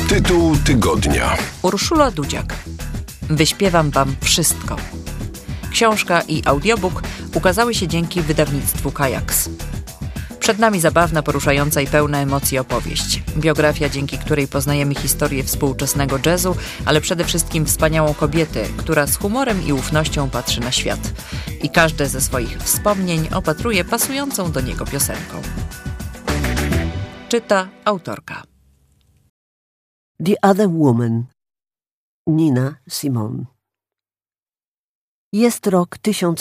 Tytuł tygodnia. Urszula Dudziak. Wyśpiewam wam wszystko. Książka i audiobook ukazały się dzięki wydawnictwu Kajaks. Przed nami zabawna, poruszająca i pełna emocji opowieść. Biografia, dzięki której poznajemy historię współczesnego jazzu, ale przede wszystkim wspaniałą kobietę, która z humorem i ufnością patrzy na świat. I każde ze swoich wspomnień opatruje pasującą do niego piosenką. Czyta autorka. The Other Woman. Nina Simone. Jest rok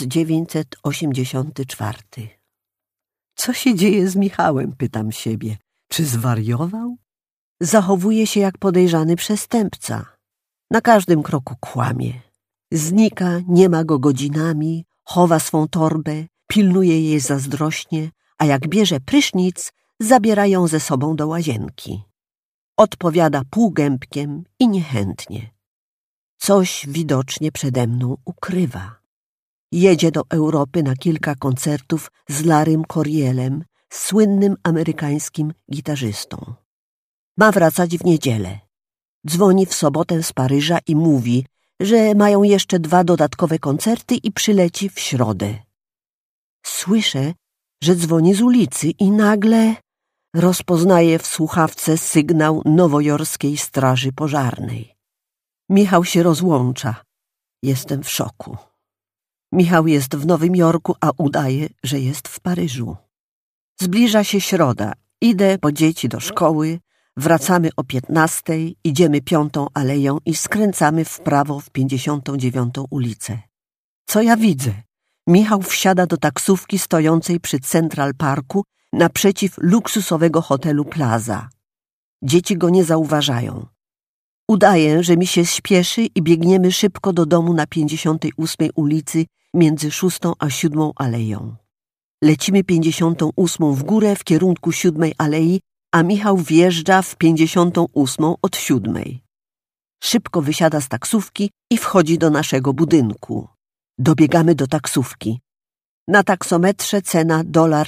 1984. Co się dzieje z Michałem, pytam siebie. Czy zwariował? Zachowuje się jak podejrzany przestępca. Na każdym kroku kłamie. Znika, nie ma go godzinami, chowa swą torbę, pilnuje jej zazdrośnie, a jak bierze prysznic, zabiera ją ze sobą do łazienki. Odpowiada półgębkiem i niechętnie. Coś widocznie przede mną ukrywa. Jedzie do Europy na kilka koncertów z Larrym Coryellem, słynnym amerykańskim gitarzystą. Ma wracać w niedzielę. Dzwoni w sobotę z Paryża i mówi, że mają jeszcze 2 dodatkowe koncerty i przyleci w środę. Słyszę, że dzwoni z ulicy i nagle rozpoznaję w słuchawce sygnał nowojorskiej straży pożarnej. Michał się rozłącza. Jestem w szoku. Michał jest w Nowym Jorku, a udaje, że jest w Paryżu. Zbliża się środa. Idę po dzieci do szkoły, wracamy o 15:00, idziemy 5. aleją i skręcamy w prawo w 59. ulicę. Co ja widzę? Michał wsiada do taksówki stojącej przy Central Parku naprzeciw luksusowego hotelu Plaza. Dzieci go nie zauważają. Udaję, że mi się śpieszy i biegniemy szybko do domu na 58. ulicy między 6. a 7. aleją. Lecimy 58. w górę w kierunku 7. alei, a Michał wjeżdża w 58. od 7. Szybko wysiada z taksówki i wchodzi do naszego budynku. Dobiegamy do taksówki. Na taksometrze cena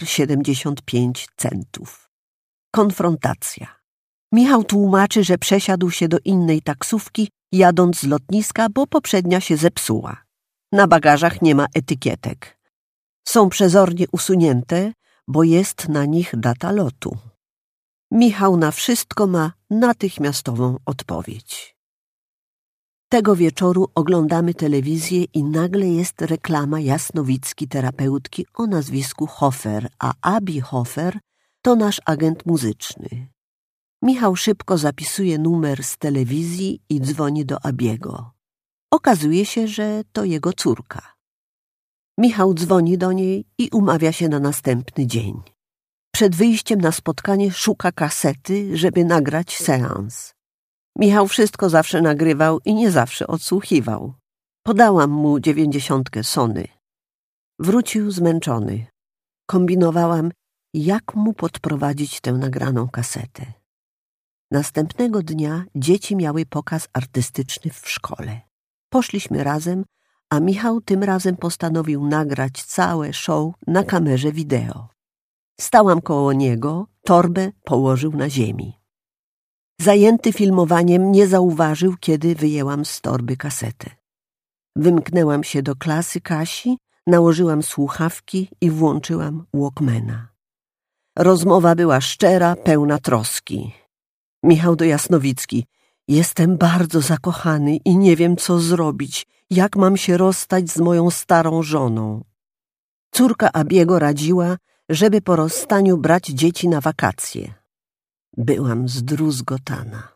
$1,75. Konfrontacja. Michał tłumaczy, że przesiadł się do innej taksówki, jadąc z lotniska, bo poprzednia się zepsuła. Na bagażach nie ma etykietek. Są przezornie usunięte, bo jest na nich data lotu. Michał na wszystko ma natychmiastową odpowiedź. Tego wieczoru oglądamy telewizję i nagle jest reklama jasnowickiej terapeutki o nazwisku Hofer, a Abi Hofer to nasz agent muzyczny. Michał szybko zapisuje numer z telewizji i dzwoni do Abiego. Okazuje się, że to jego córka. Michał dzwoni do niej i umawia się na następny dzień. Przed wyjściem na spotkanie szuka kasety, żeby nagrać seans. Michał wszystko zawsze nagrywał i nie zawsze odsłuchiwał. Podałam mu 90 Sony. Wrócił zmęczony. Kombinowałam, jak mu podprowadzić tę nagraną kasetę. Następnego dnia dzieci miały pokaz artystyczny w szkole. Poszliśmy razem, a Michał tym razem postanowił nagrać całe show na kamerze wideo. Stałam koło niego, torbę położył na ziemi. Zajęty filmowaniem nie zauważył, kiedy wyjęłam z torby kasetę. Wymknęłam się do klasy Kasi, nałożyłam słuchawki i włączyłam Walkmana. Rozmowa była szczera, pełna troski. Michał do Jasnowicki. Jestem bardzo zakochany i nie wiem, co zrobić. Jak mam się rozstać z moją starą żoną? Córka Abiego radziła, żeby po rozstaniu brać dzieci na wakacje. Byłam zdruzgotana.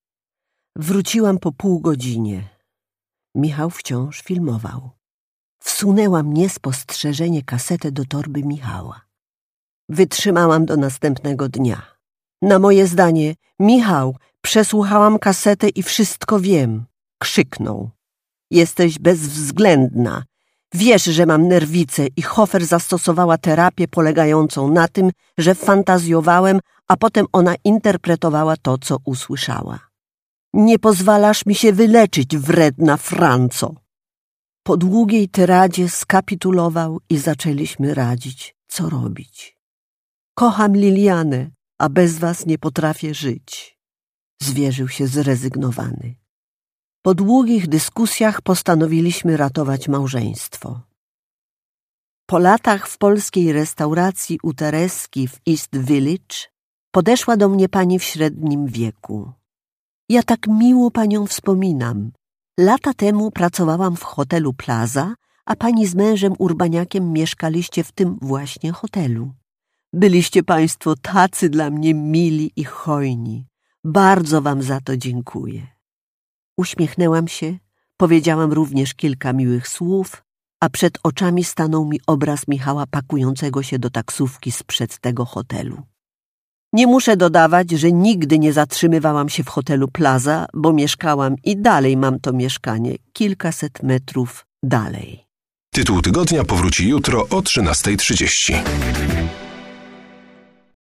Wróciłam po pół godzinie. Michał wciąż filmował. Wsunęłam niespostrzeżenie kasetę do torby Michała. Wytrzymałam do następnego dnia. Na moje zdanie, Michał, przesłuchałam kasetę i wszystko wiem. Krzyknął. Jesteś bezwzględna. Wiesz, że mam nerwicę i Hofer zastosowała terapię polegającą na tym, że fantazjowałem, a potem ona interpretowała to, co usłyszała. Nie pozwalasz mi się wyleczyć, wredna Franco. Po długiej tyradzie skapitulował i zaczęliśmy radzić, co robić. Kocham Lilianę, a bez was nie potrafię żyć. zwierzył się zrezygnowany. Po długich dyskusjach postanowiliśmy ratować małżeństwo. Po latach w polskiej restauracji u Tereski w East Village podeszła do mnie pani w średnim wieku. Ja tak miło panią wspominam. Lata temu pracowałam w hotelu Plaza, a pani z mężem urbaniakiem mieszkaliście w tym właśnie hotelu. Byliście państwo tacy dla mnie mili i hojni. Bardzo wam za to dziękuję. Uśmiechnęłam się, powiedziałam również kilka miłych słów, a przed oczami stanął mi obraz Michała pakującego się do taksówki sprzed tego hotelu. Nie muszę dodawać, że nigdy nie zatrzymywałam się w hotelu Plaza, bo mieszkałam i dalej mam to mieszkanie kilkaset metrów dalej. Tytuł tygodnia powróci jutro o 13:30.